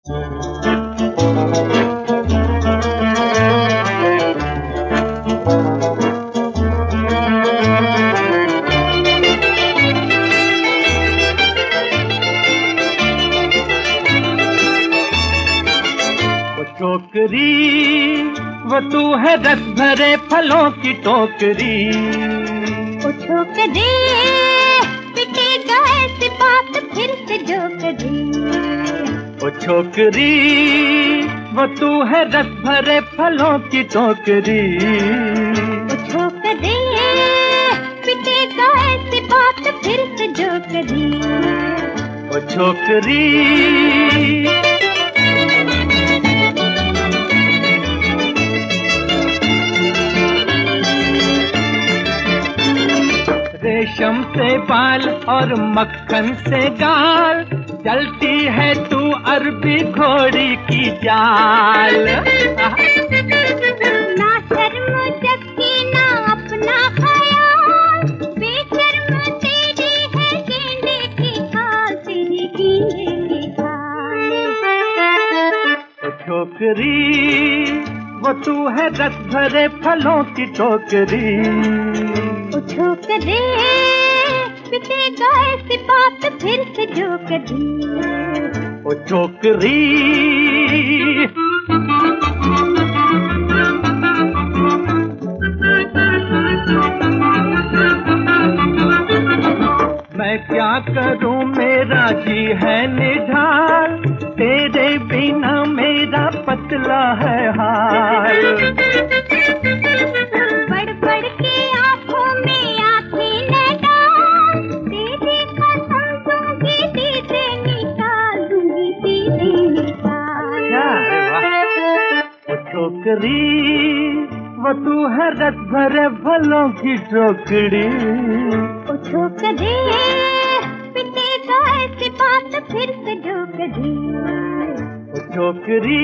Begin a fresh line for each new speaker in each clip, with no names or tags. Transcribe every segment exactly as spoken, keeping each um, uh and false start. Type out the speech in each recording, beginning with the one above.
टोकरी वो तू है रस भरे फलों की टोकरी।
ओ टोकरी पिटेगा ऐसी बात फिर से जो करी।
ओ छोकरी वो तू है रस भरे फलों की टोकरी।
ओ छोकरी पिटेगा ऐसी बात फिर से जो करी।
ओ छोकरी रेशम से बाल और मक्खन से गाल, चलती है तू अरबी घोड़ी की चाल।
ना शर्म जबकि ना अपना ख्याल, बेशर्म तेरी है गेंदे की खाल, तेरी गेंदे की खाल।
ओ छोकरी वो तू है रस भरे फलों की टोकरी।
ओ छोकरी पिटेगा ऐसी बात फिर से जो करी।
ओ छोकरी मैं क्या करूं मेरा जी है निढाल, तेरे बिना मेरा पतला है हाल।
बढ़ बढ़ के आंखों में आंखें न डाल, तेरी कसम दूंगी दीदे निकाल, दूंगी दीदे निकाल।
ओ छोकरी वो तू है रस भरे फलों की टोकरी।
ओ छोकरी पिटेगा ऐसी बात फिर से जो करी।
ओ छोकरी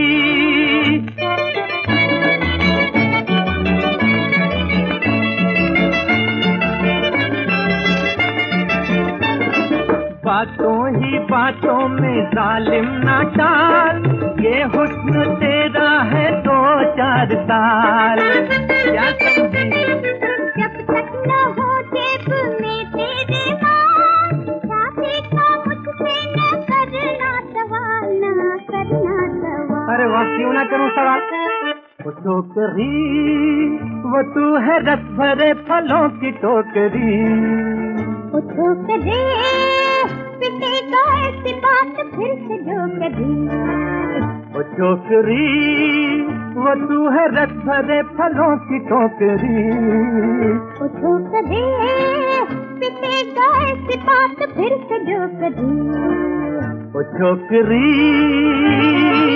बातों ही बातों में जालिम ना डाल, ये हुस्न तेरा है दो चार साल। क्या समझी?
जब तक न हो जेब में तेरे माल, शादी का मुझसे न करना सवाल, न करना सवाल।
अरे वाह, क्यों ना करूं सवाल। वो टोकरी वो तू है रस भरे फलों की टोकरी।
ओ छोकरी पिटेगा ऐसी बात फिर से जो करी।
ओ छोकरी वो तू है रस भरे फलों की टोकरी।
ओ छोकरी पिटेगा ऐसी बात फिर से जो करी।
ओ छोकरी